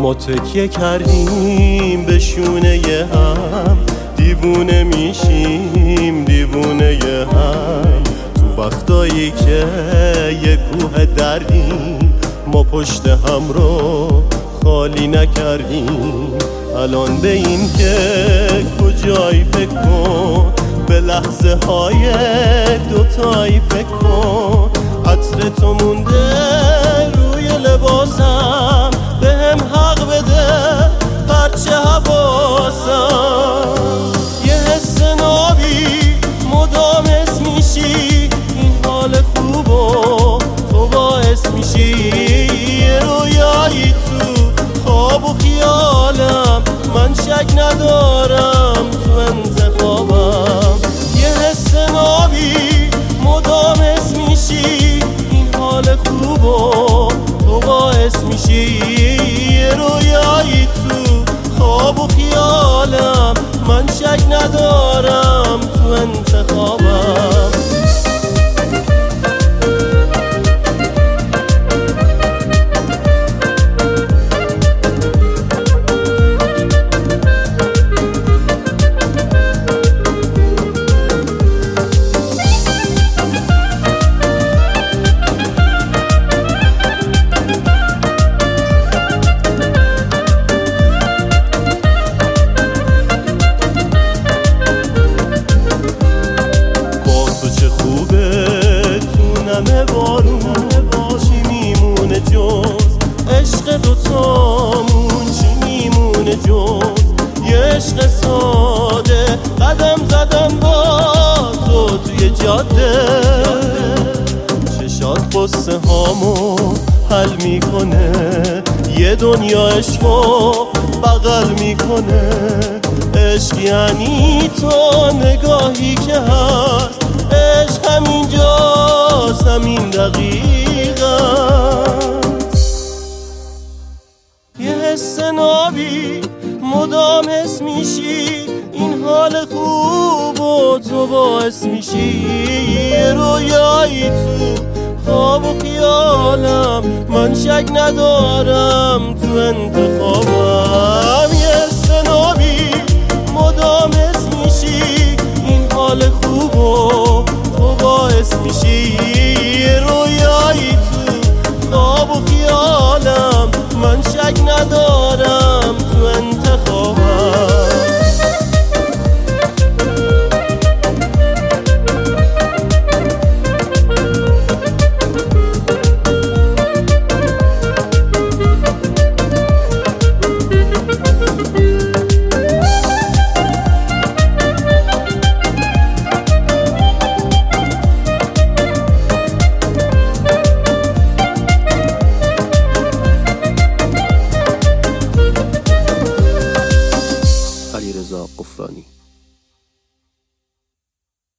ما تکیه کردیم به شونه هم، دیوونه میشیم دیوونه هم. تو وقتایی که یه کوه دردیم ما پشت هم رو خالی نکردیم. الان به این که کجایی فکر کن، به لحظه های دوتایی فکر کن. عطر تو مونده روی لباسم، به هم حق بده پرچه حواسم. یه حس نابی مدام حس میشی، این حال خوبو تو باعث میشی. یه رویایی تو خواب و خیالم، من شک ندارم تو انتخابم. یه حس نابی مدام حس میشی، این حال خوبو تو باعث میشی. یه رویایی تو خواب و خیالم، من شک ندارم تو انتخابم. همه بارون چی میمونه جز عشق دوتامون؟ چی میمونه جز یه عشق ساده؟ قدم زدم با تو توی جاده، چشات قصه هامو حل میکنه. یه دنیا عشقو بغل میکنه. عشق یعنی تو نگاهی که هست، عشق همینجاست، همین دقیقه. یه حس نابی مدام حس میشی، این حال خوب و تو باعث میشی. یه رویایی تو خواب و خیالم، من شک ندارم تو انتخابم.